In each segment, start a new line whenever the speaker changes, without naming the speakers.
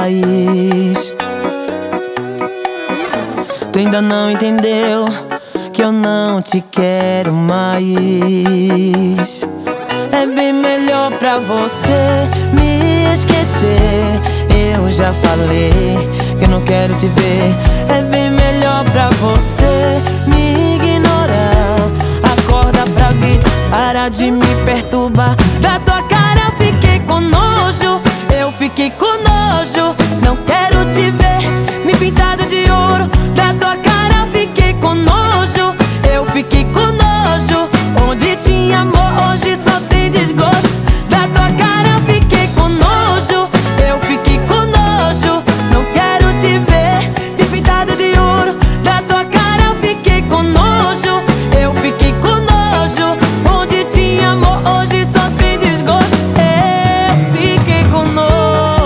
faz. Tu ainda não entendeu que eu não te quero mais. É bem melhor pra você me esquecer. Eu já falei que eu não quero te ver. É bem melhor pra você me ignorar. Acorda pra vida, para de me perturbar. Da tua cara eu fiquei com nojo. Eu fiquei com nojo. Não quero te ver me pintado de ouro. Da tua cara eu fiquei com nojo. Eu fiquei com nojo. Onde tinha amor hoje só tem desgosto. Da tua cara eu fiquei com nojo. Eu fiquei com nojo. Não quero te ver me pintado de ouro. Da tua cara eu fiquei com nojo. Eu fiquei com nojo. Onde tinha amor hoje só tem desgosto. Eu fiquei com nojo.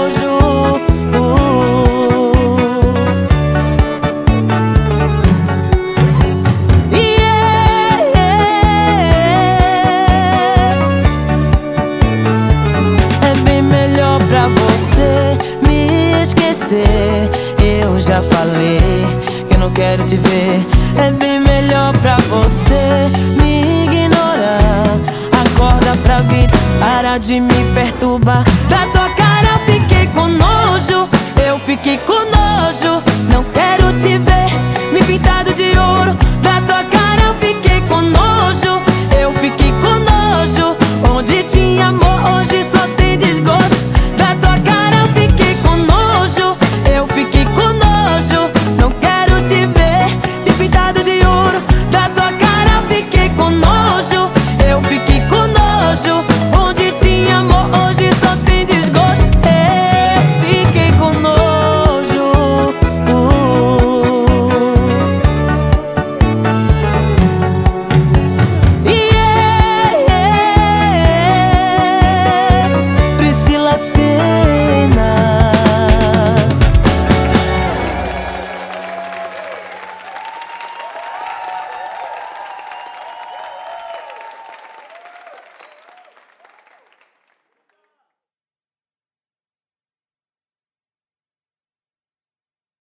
Pra você me esquecer. Eu já falei que eu não quero te ver. É bem melhor pra você me ignorar. Acorda pra vida, para de me perturbar. Da tua cara eu fiquei